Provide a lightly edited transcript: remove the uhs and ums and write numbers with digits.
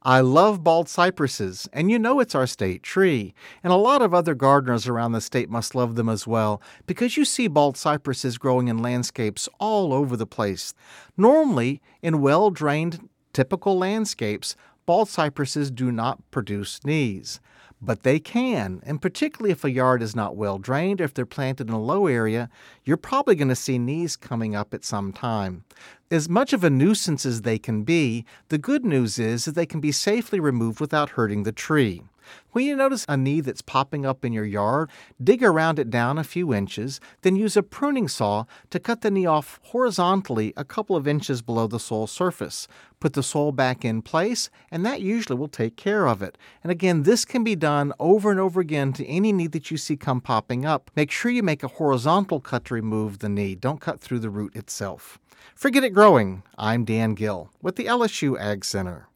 I love bald cypresses, and you know it's our state tree. And a lot of other gardeners around the state must love them as well, because you see bald cypresses growing in landscapes all over the place. Normally, in well-drained, typical landscapes, bald cypresses do not produce knees. But they can, and particularly if a yard is not well drained or if they're planted in a low area, you're probably going to see knees coming up at some time. As much of a nuisance as they can be, the good news is that they can be safely removed without hurting the tree. When you notice a knee that's popping up in your yard, dig around it down a few inches, then use a pruning saw to cut the knee off horizontally a couple of inches below the soil surface. Put the soil back in place, and that usually will take care of it. And again, this can be done over and over again to any knee that you see come popping up. Make sure you make a horizontal cut to remove the knee. Don't cut through the root itself. Forget it growing. I'm Dan Gill with the LSU Ag Center.